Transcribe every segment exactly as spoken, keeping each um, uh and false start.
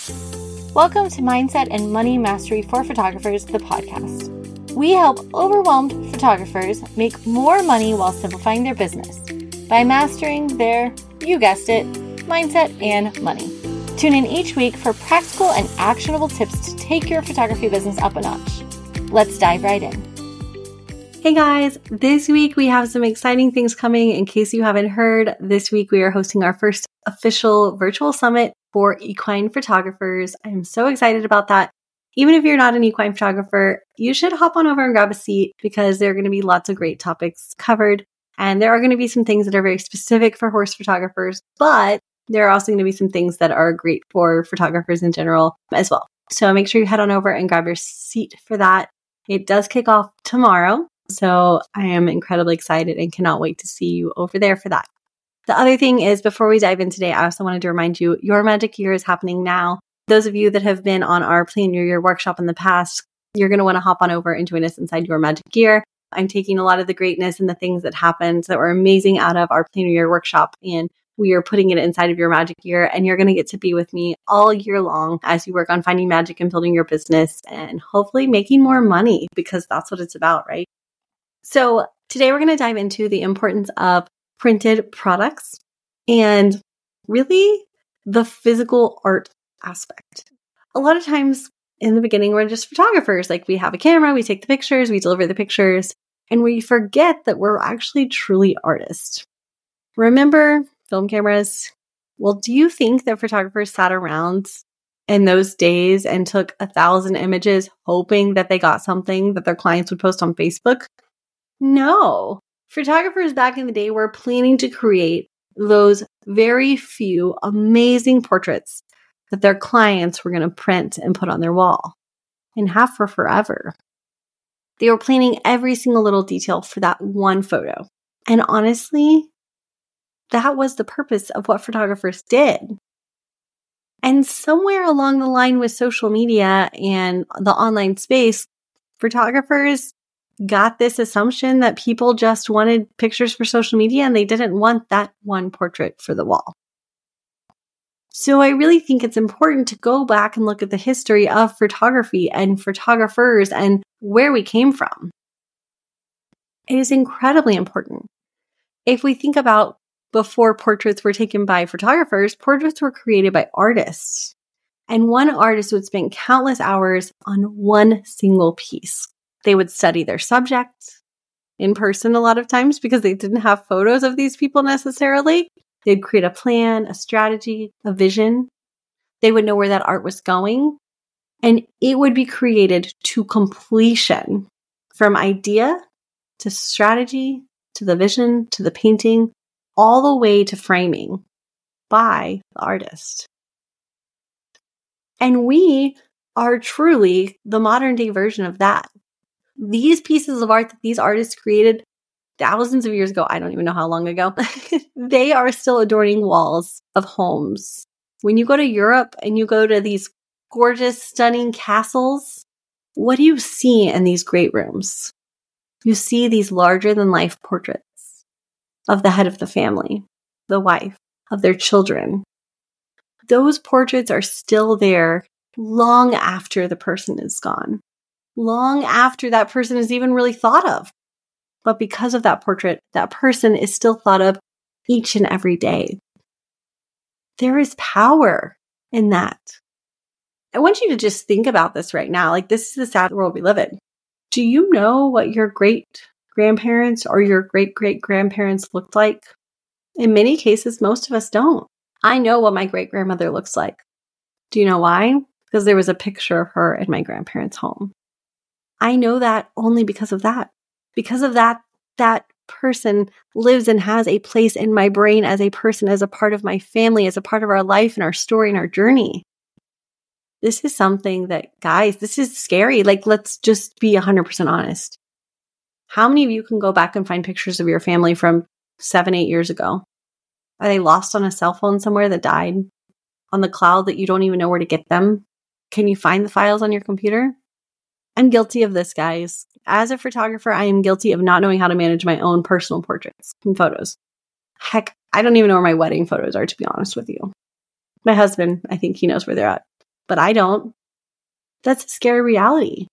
Welcome to Mindset and Money Mastery for Photographers, the podcast. We help overwhelmed photographers make more money while simplifying their business by mastering their, you guessed it, mindset and money. Tune in each week for practical and actionable tips to take your photography business up a notch. Let's dive right in. Hey guys, this week we have some exciting things coming. In case you haven't heard, this week we are hosting our first official virtual summit for equine photographers. I'm so excited about that. Even if you're not an equine photographer, you should hop on over and grab a seat because there are going to be lots of great topics covered. And there are going to be some things that are very specific for horse photographers, but there are also going to be some things that are great for photographers in general as well. So make sure you head on over and grab your seat for that. It does kick off tomorrow. So I am incredibly excited and cannot wait to see you over there for that. The other thing is, before we dive in today, I also wanted to remind you, Your Magic Year is happening now. Those of you that have been on our Plan Your Year workshop in the past, you're going to want to hop on over and join us inside Your Magic Year. I'm taking a lot of the greatness and the things that happened that were amazing out of our Plan Your Year workshop, and we are putting it inside of Your Magic Year, and you're going to get to be with me all year long as you work on finding magic and building your business and hopefully making more money, because that's what it's about, right? So today we're going to dive into the importance of printed products and really the physical art aspect. A lot of times in the beginning, we're just photographers. Like, we have a camera, we take the pictures, we deliver the pictures, and we forget that we're actually truly artists. Remember film cameras? Well, do you think that photographers sat around in those days and took a thousand images hoping that they got something that their clients would post on Facebook? No. Photographers back in the day were planning to create those very few amazing portraits that their clients were going to print and put on their wall and have for forever. They were planning every single little detail for that one photo. And honestly, that was the purpose of what photographers did. And somewhere along the line with social media and the online space, photographers got this assumption that people just wanted pictures for social media and they didn't want that one portrait for the wall. So I really think it's important to go back and look at the history of photography and photographers and where we came from. It is incredibly important. If we think about before portraits were taken by photographers, portraits were created by artists. And one artist would spend countless hours on one single piece. They would study their subject in person a lot of times because they didn't have photos of these people necessarily. They'd create a plan, a strategy, a vision. They would know where that art was going, and it would be created to completion, from idea to strategy to the vision to the painting, all the way to framing by the artist. And we are truly the modern day version of that. These pieces of art that these artists created thousands of years ago, I don't even know how long ago, they are still adorning walls of homes. When you go to Europe and you go to these gorgeous, stunning castles, what do you see in these great rooms? You see these larger-than-life portraits of the head of the family, the wife, of their children. Those portraits are still there long after the person is gone. Long after that person is even really thought of. But because of that portrait, that person is still thought of each and every day. There is power in that. I want you to just think about this right now. Like, this is the sad world we live in. Do you know what your great-grandparents or your great-great-grandparents looked like? In many cases, most of us don't. I know what my great-grandmother looks like. Do you know why? Because there was a picture of her in my grandparents' home. I know that only because of that. Because of that, that person lives and has a place in my brain as a person, as a part of my family, as a part of our life and our story and our journey. This is something that, guys, this is scary. Like, let's just be one hundred percent honest. How many of you can go back and find pictures of your family from seven, eight years ago? Are they lost on a cell phone somewhere that died? On the cloud that you don't even know where to get them? Can you find the files on your computer? I'm guilty of this, guys. As a photographer, I am guilty of not knowing how to manage my own personal portraits and photos. Heck, I don't even know where my wedding photos are, to be honest with you. My husband, I think he knows where they're at. but I don't. That's a scary reality.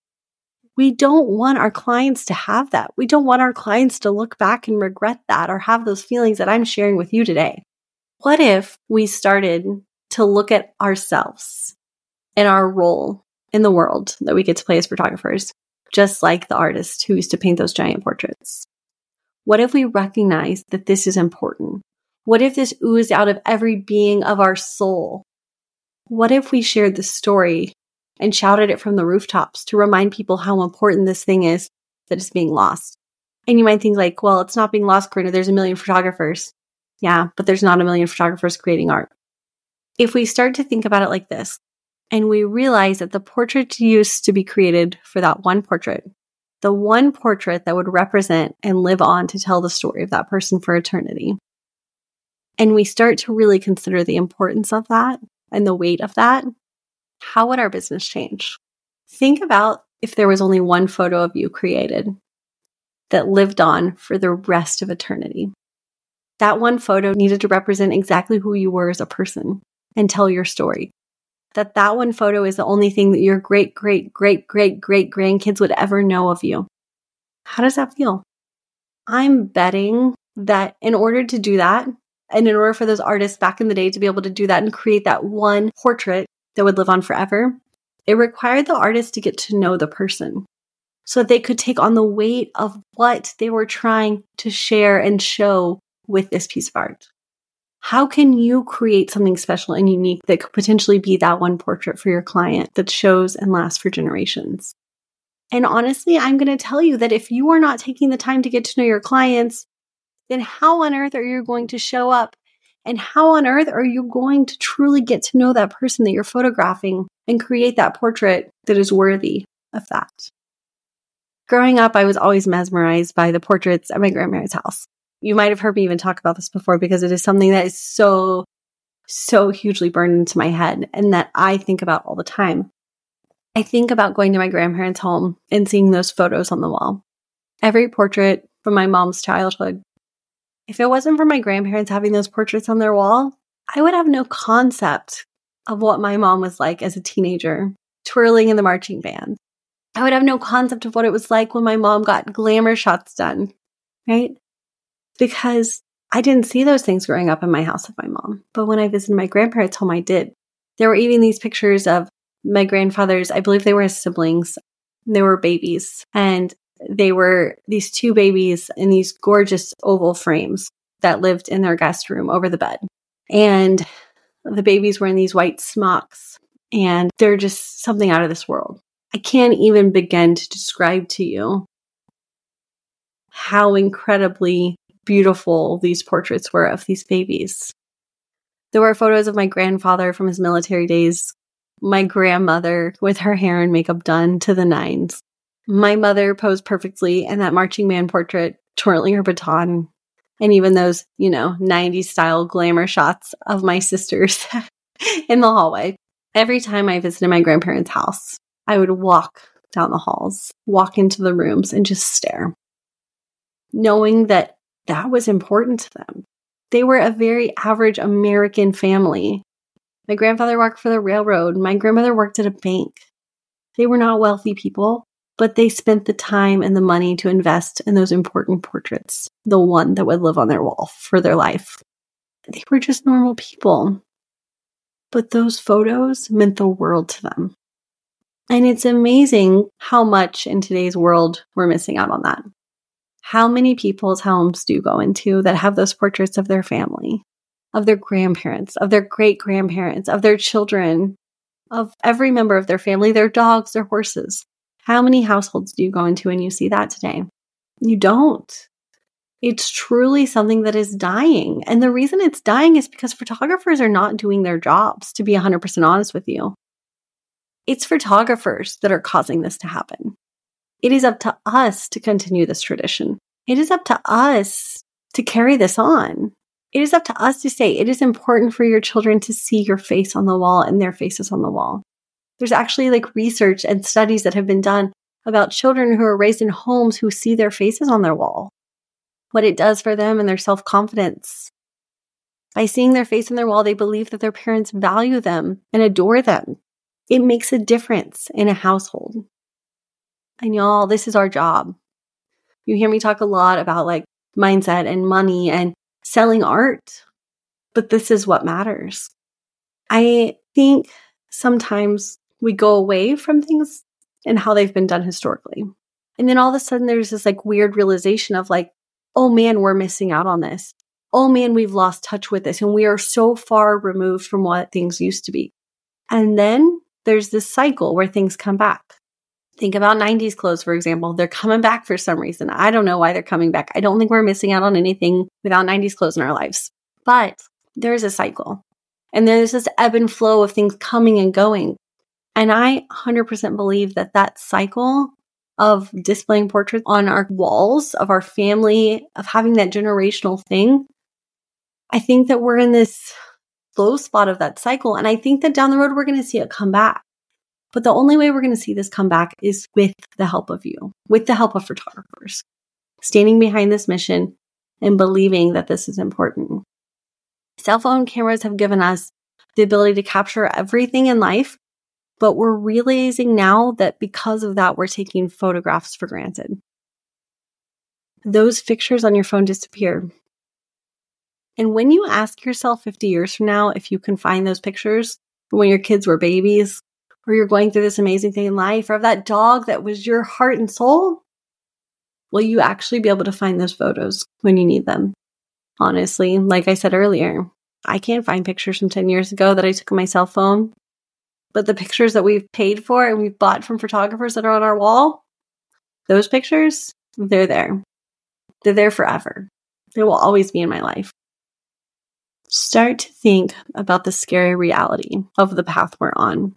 We don't want our clients to have that. We don't want our clients to look back and regret that or have those feelings that I'm sharing with you today. What if we started to look at ourselves and our role in the world that we get to play as photographers, just like the artist who used to paint those giant portraits? What if we recognize that this is important? What if this oozed out of every being of our soul? What if we shared the story and shouted it from the rooftops to remind people how important this thing is that is being lost? And you might think like, well, it's not being lost, Corinna. There's a million photographers. Yeah, but there's not a million photographers creating art. If we start to think about it like this, and we realize that the portrait used to be created for that one portrait, the one portrait that would represent and live on to tell the story of that person for eternity, and we start to really consider the importance of that and the weight of that, how would our business change? Think about if there was only one photo of you created that lived on for the rest of eternity. That one photo needed to represent exactly who you were as a person and tell your story. That that one photo is the only thing that your great, great, great, great, great grandkids would ever know of you. How does that feel? I'm betting that in order to do that, and in order for those artists back in the day to be able to do that and create that one portrait that would live on forever, it required the artist to get to know the person so that they could take on the weight of what they were trying to share and show with this piece of art. How can you create something special and unique that could potentially be that one portrait for your client that shows and lasts for generations? And honestly, I'm going to tell you that if you are not taking the time to get to know your clients, then how on earth are you going to show up? And how on earth are you going to truly get to know that person that you're photographing and create that portrait that is worthy of that? Growing up, I was always mesmerized by the portraits at my grandparents' house. You might have heard me even talk about this before because it is something that is so, so hugely burned into my head and that I think about all the time. I think about going to my grandparents' home and seeing those photos on the wall. Every portrait from my mom's childhood. If it wasn't for my grandparents having those portraits on their wall, I would have no concept of what my mom was like as a teenager, twirling in the marching band. I would have no concept of what it was like when my mom got glamour shots done, right? Because I didn't see those things growing up in my house with my mom. But when I visited my grandparents' home, I did. There were even these pictures of my grandfathers. I believe they were his siblings. They were babies. And they were these two babies in these gorgeous oval frames that lived in their guest room over the bed. And the babies were in these white smocks. And they're just something out of this world. I can't even begin to describe to you how incredibly beautiful these portraits were of these babies. There were photos of my grandfather from his military days, my grandmother with her hair and makeup done to the nines, my mother posed perfectly in that marching band portrait, twirling her baton, and even those, you know, nineties style glamour shots of my sisters in the hallway. Every time I visited my grandparents' house, I would walk down the halls, walk into the rooms, and just stare, knowing that that was important to them. They were a very average American family. My grandfather worked for the railroad. My grandmother worked at a bank. They were not wealthy people, but they spent the time and the money to invest in those important portraits, the one that would live on their wall for their life. They were just normal people. But those photos meant the world to them. And it's amazing how much in today's world we're missing out on that. How many people's homes do you go into that have those portraits of their family, of their grandparents, of their great-grandparents, of their children, of every member of their family, their dogs, their horses? How many households do you go into and you see that today? You don't. It's truly something that is dying. And the reason it's dying is because photographers are not doing their jobs, to be one hundred percent honest with you. It's photographers that are causing this to happen. It is up to us to continue this tradition. It is up to us to carry this on. It is up to us to say it is important for your children to see your face on the wall and their faces on the wall. There's actually like research and studies that have been done about children who are raised in homes who see their faces on their wall, what it does for them and their self-confidence. By seeing their face on their wall, they believe that their parents value them and adore them. It makes a difference in a household. And y'all, this is our job. You hear me talk a lot about like mindset and money and selling art, but this is what matters. I think sometimes we go away from things and how they've been done historically. And then all of a sudden there's this like weird realization of like, oh man, we're missing out on this. Oh man, we've lost touch with this. And we are so far removed from what things used to be. And then there's this cycle where things come back. Think about nineties clothes, for example. They're coming back for some reason. I don't know why they're coming back. I don't think we're missing out on anything without nineties clothes in our lives. But there's a cycle. And there's this ebb and flow of things coming and going. And I one hundred percent believe that that cycle of displaying portraits on our walls of our family, of having that generational thing, I think that we're in this low spot of that cycle. And I think that down the road, we're going to see it come back. But the only way we're going to see this come back is with the help of you, with the help of photographers, standing behind this mission and believing that this is important. Cell phone cameras have given us the ability to capture everything in life, but we're realizing now that because of that, we're taking photographs for granted. Those pictures on your phone disappear. And when you ask yourself fifty years from now if you can find those pictures when your kids were babies, or you're going through this amazing thing in life, or of that dog that was your heart and soul, will you actually be able to find those photos when you need them? Honestly, like I said earlier, I can't find pictures from ten years ago that I took on my cell phone. But the pictures that we've paid for and we've bought from photographers that are on our wall, those pictures, they're there. They're there forever. They will always be in my life. Start to think about the scary reality of the path we're on.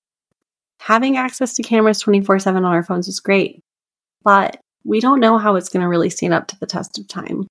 Having access to cameras twenty-four seven on our phones is great, but we don't know how it's going to really stand up to the test of time.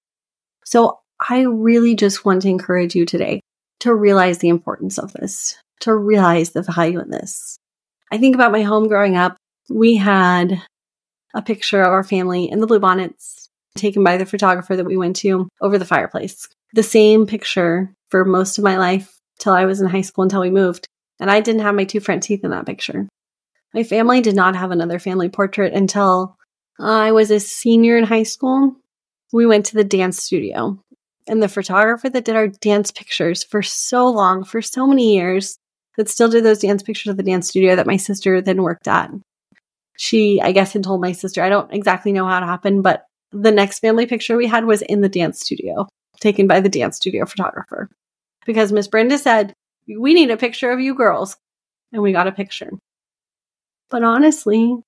So I really just want to encourage you today to realize the importance of this, to realize the value in this. I think about my home growing up. We had a picture of our family in the Bluebonnets taken by the photographer that we went to over the fireplace. The same picture for most of my life till I was in high school, until we moved. And I didn't have my two front teeth in that picture. My family did not have another family portrait until I was a senior in high school. We went to the dance studio. And the photographer that did our dance pictures for so long, for so many years, that still did those dance pictures at the dance studio that my sister then worked at. She, I guess, had told my sister, I don't exactly know how it happened, but the next family picture we had was in the dance studio, taken by the dance studio photographer. Because Miss Brenda said, we need a picture of you girls. And we got a picture. But honestly,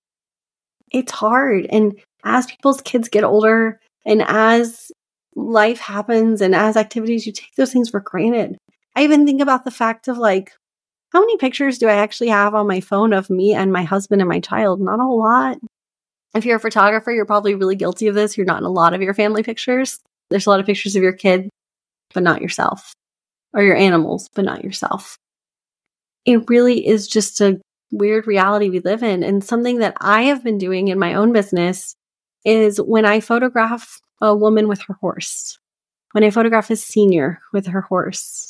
it's hard. And as people's kids get older, and as life happens, and as activities, you take those things for granted. I even think about the fact of like, how many pictures do I actually have on my phone of me and my husband and my child? Not a whole lot. If you're a photographer, you're probably really guilty of this. You're not in a lot of your family pictures. There's a lot of pictures of your kid, but not yourself. Or your animals, but not yourself. It really is just a weird reality we live in. And something that I have been doing in my own business is when I photograph a woman with her horse, when I photograph a senior with her horse,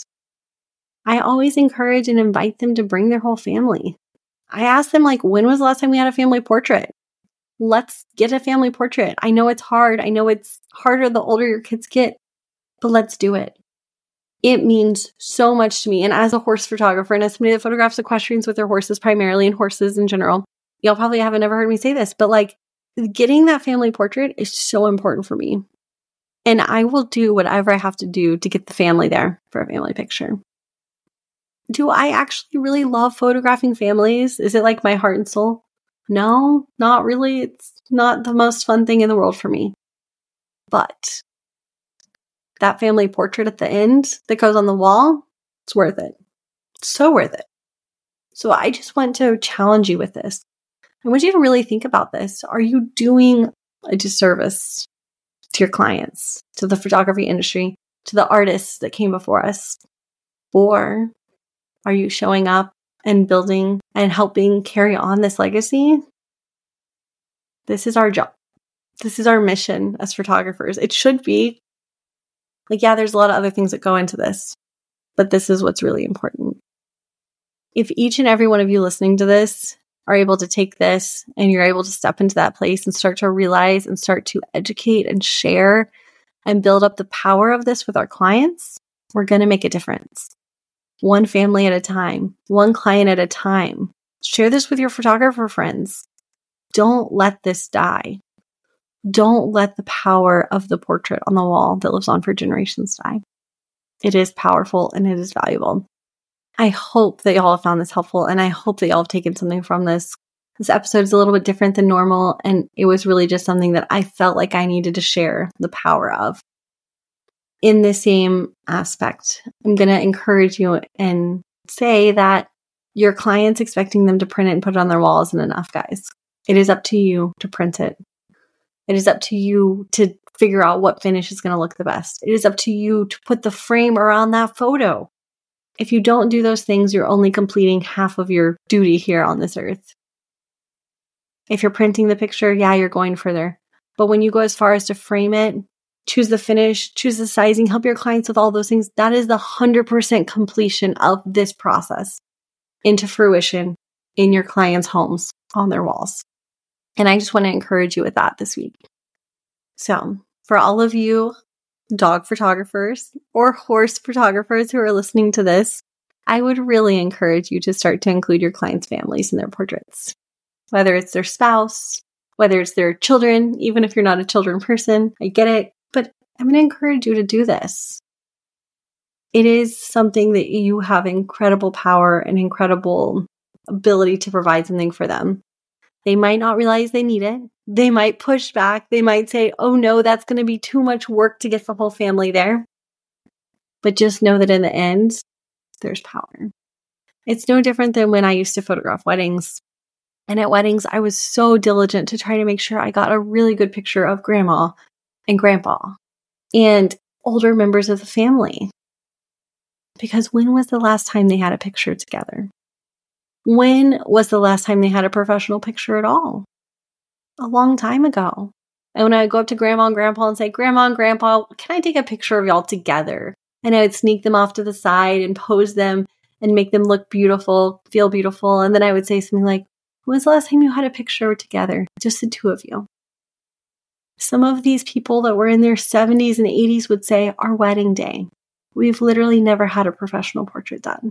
I always encourage and invite them to bring their whole family. I ask them, like, when was the last time we had a family portrait? Let's get a family portrait. I know it's hard. I know it's harder the older your kids get, but let's do it. It means so much to me. And as a horse photographer and as somebody that photographs equestrians with their horses primarily and horses in general, y'all probably haven't ever heard me say this, but like getting that family portrait is so important for me. And I will do whatever I have to do to get the family there for a family picture. Do I actually really love photographing families? Is it like my heart and soul? No, not really. It's not the most fun thing in the world for me. But that family portrait at the end that goes on the wall, it's worth it. It's so worth it. So I just want to challenge you with this. I want you to really think about this. Are you doing a disservice to your clients, to the photography industry, to the artists that came before us? Or are you showing up and building and helping carry on this legacy? This is our job. This is our mission as photographers. It should be. Like, yeah, there's a lot of other things that go into this, but this is what's really important. If each and every one of you listening to this are able to take this and you're able to step into that place and start to realize and start to educate and share and build up the power of this with our clients, we're going to make a difference. One family at a time, one client at a time. Share this with your photographer friends. Don't let this die. Don't let the power of the portrait on the wall that lives on for generations die. It is powerful and it is valuable. I hope that y'all have found this helpful, and I hope that y'all have taken something from this. This episode is a little bit different than normal, and it was really just something that I felt like I needed to share the power of. In the same aspect, I'm going to encourage you and say that your clients expecting them to print it and put it on their wall isn't enough, guys. It is up to you to print it. It is up to you to figure out what finish is going to look the best. It is up to you to put the frame around that photo. If you don't do those things, you're only completing half of your duty here on this earth. If you're printing the picture, yeah, you're going further. But when you go as far as to frame it, choose the finish, choose the sizing, help your clients with all those things, that is the one hundred percent completion of this process into fruition in your clients' homes on their walls. And I just want to encourage you with that this week. So for all of you dog photographers or horse photographers who are listening to this, I would really encourage you to start to include your clients' families in their portraits. Whether it's their spouse, whether it's their children, even if you're not a children person, I get it, but I'm going to encourage you to do this. It is something that you have incredible power and incredible ability to provide something for them. They might not realize they need it. They might push back. They might say, oh no, that's going to be too much work to get the whole family there. But just know that in the end, there's power. It's no different than when I used to photograph weddings. And at weddings, I was so diligent to try to make sure I got a really good picture of grandma and grandpa and older members of the family. Because when was the last time they had a picture together? When was the last time they had a professional picture at all? A long time ago. And when I would go up to grandma and grandpa and say, Grandma and Grandpa, can I take a picture of y'all together? And I would sneak them off to the side and pose them and make them look beautiful, feel beautiful. And then I would say something like, when was the last time you had a picture together? Just the two of you. Some of these people that were in their seventies and eighties would say, our wedding day. We've literally never had a professional portrait done.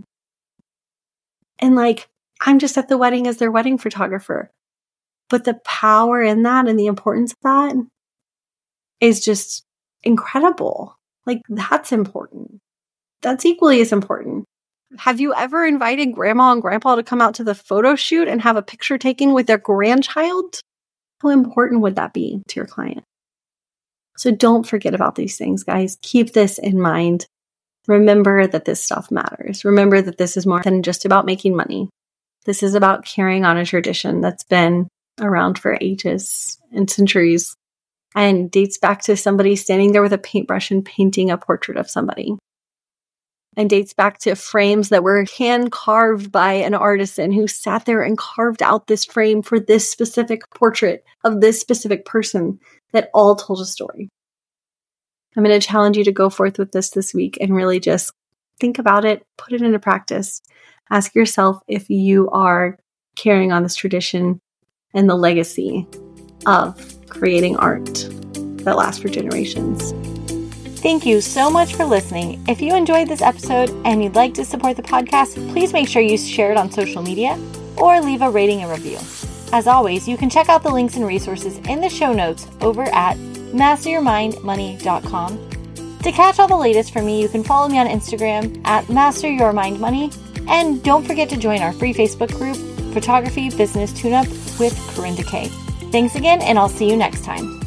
And like, I'm just at the wedding as their wedding photographer. But the power in that and the importance of that is just incredible. Like, that's important. That's equally as important. Have you ever invited grandma and grandpa to come out to the photo shoot and have a picture taken with their grandchild? How important would that be to your client? So don't forget about these things, guys. Keep this in mind. Remember that this stuff matters. Remember that this is more than just about making money. This is about carrying on a tradition that's been around for ages and centuries and dates back to somebody standing there with a paintbrush and painting a portrait of somebody. And dates back to frames that were hand carved by an artisan who sat there and carved out this frame for this specific portrait of this specific person that all told a story. I'm going to challenge you to go forth with this this week and really just think about it, put it into practice. Ask yourself if you are carrying on this tradition and the legacy of creating art that lasts for generations. Thank you so much for listening. If you enjoyed this episode and you'd like to support the podcast, please make sure you share it on social media or leave a rating and review. As always, you can check out the links and resources in the show notes over at master your mind money dot com. To catch all the latest from me, you can follow me on Instagram at master your mind money. And don't forget to join our free Facebook group, Photography Business Tune-Up with Corinda Kay. Thanks again, and I'll see you next time.